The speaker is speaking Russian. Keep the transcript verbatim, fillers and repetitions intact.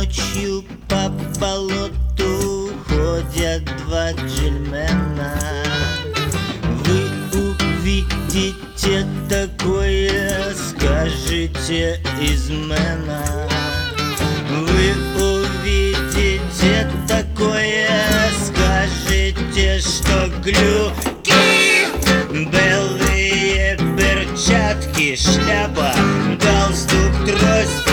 Ночью по болоту ходят два джельмена. Вы увидите такое, скажите измена. Вы увидите такое, скажите, что глюки. Белые перчатки, шляпа, галстук, трость.